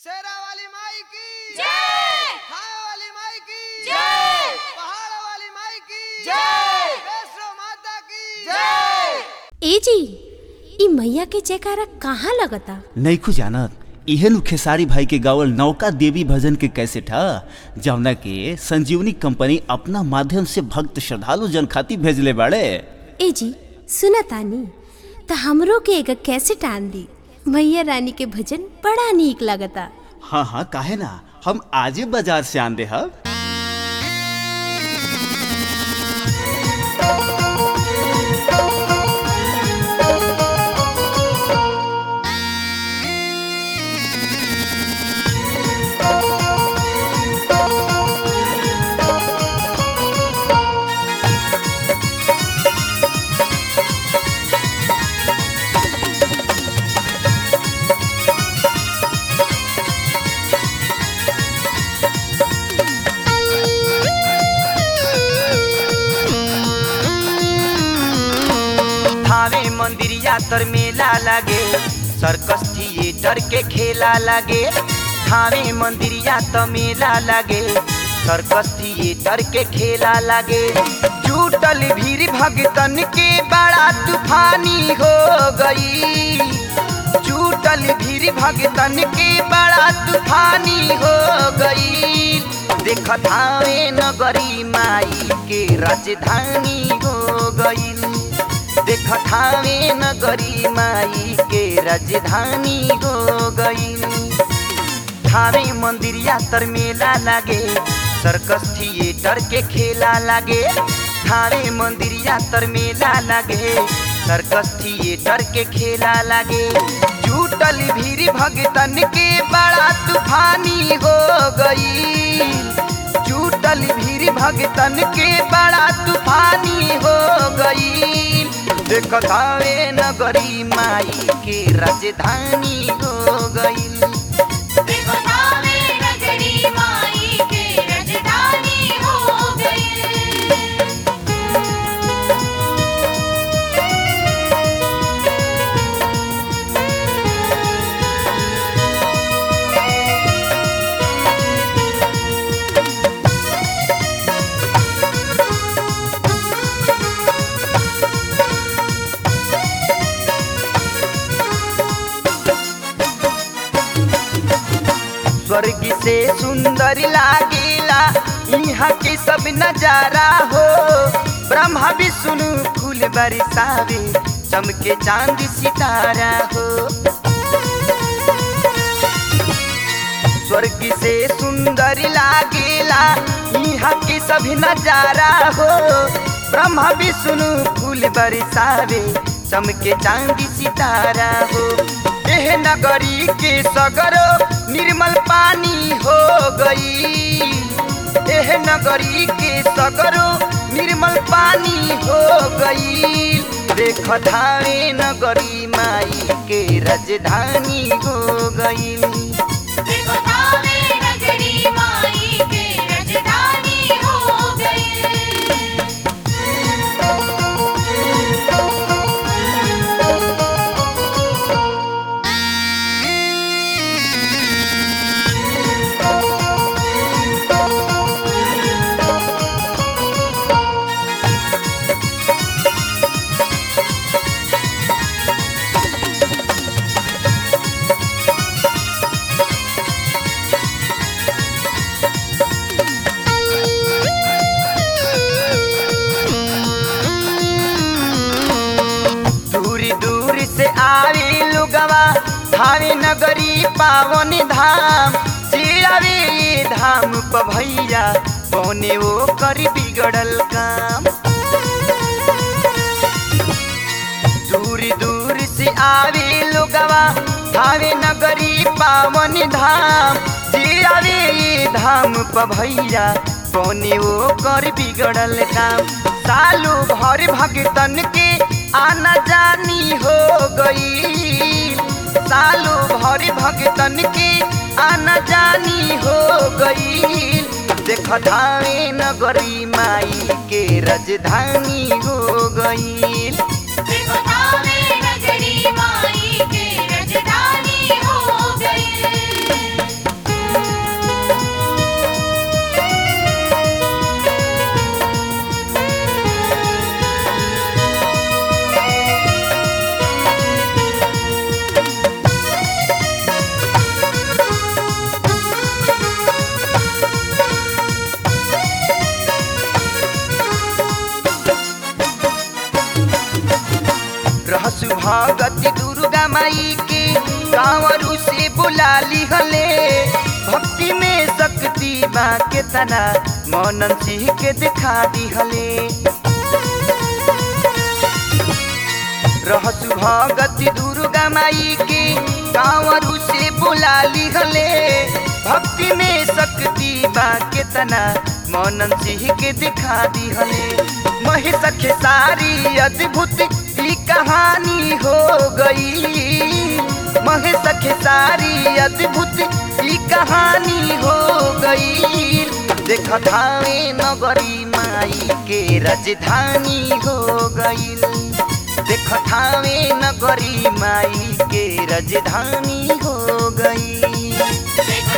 शेरा वाली माई की जय, खाए वाली माई की जय, पहाड़ वाली माई की जय, वैष्णो माता की जय। ए जी ई मैया के जयकारा कहाँ लगता? नईखू जानत इहेनु खेसारी भाई के गावल नौका देवी भजन के कैसेट ह जवना के संजीवनी कंपनी अपना माध्यम से भक्त श्रद्धालु जन खातिर भेजले बाड़े। ए जी सुना तानी त हमरो के एगो कैसेट आन दी। मैया रानी के भजन बड़ा नीक लगता। हाँ हाँ काहे ना, हम आजे बाजार से आन दे हब। थावे मंदिर यातर मेला लागे, सर्कस थिएटर के खेला लागे। थावे मंदिर यातर मेला लागे, सर्कस थिएटर के खेला लागे। जुटल भीड़ भगतन के बड़ा तूफानी हो गई। जुटल भीड़ भगतन के बड़ा तूफानी हो गई। देख थावे नगरी माई के राजधानी हो गई। देख थावे नगरी माई के राजधानी हो गई। थावे मंदिर यातर मेला लागे, सर्कस थिएटर के खेला लागे। थावे मंदिर यातर मेला लागे, सर्कस थिएटर के खेला लागे। जुटल भीड़ भगतन के बड़ा तूफानी हो गई। जुटल भीड़ भगतन के बड़ा तूफानी हो गई। देख थावे नगरी माई के राजधानी हो गई। देखो थावे नगरी माई के राजधानी हो गई। स्वर्ग से सुंदर लागेला यहाँ के सब नजारा हो। ब्रह्मा विष्णु फूल बरसावे, चमके चांद सितारा हो। स्वर्ग से सुंदर लागेला यहाँ के सब नजारा हो। ब्रह्मा विष्णु फूल बरसावे, चमके चांद सितारा हो। एह नगरी के सगरो निर्मल पानी हो गई। एह नगरी के सगरो निर्मल पानी हो गई। देख थावे नगरी माई के राजधानी हो गई। देखो थावे नगरी माई के राजधानी हो गई। दूर दूर से आवे लोगवा, थावे नगरी पावन धाम। जे आवे ये धाम प भैया, कौने वो कर बिगड़ल काम। दूर दूर से आवे लोगवा, थावे नगरी पावन धाम। जे आवे ये धाम प भैया, कौने वो कर बिगड़ल काम। सालों भर भगतन के आना जानी हो गई। सालों भर भगतन के आना जानी हो गई। देख थावे नगरी माई के राजधानी हो गई। देखो थावे नगरी माई के राजधानी हो गई। माई के कांवरू से बुला लिहले भक्ति में शक्ति बा केतना मनन सिंह के दिखा दिहले रहसु भगति दुर्गा माई के कांवरू से बुला लिहले भक्ति में शक्ति बा केतना मनन सिंह के दिखा दिहले महेश खेसारी अद्भुत ई कहानी हो गई महेश खेसारी अद्भुत ई कहानी हो गई देख धावे नगरी माई के राजधानी हो गई देख थावे नगरी माई के राजधानी हो गई।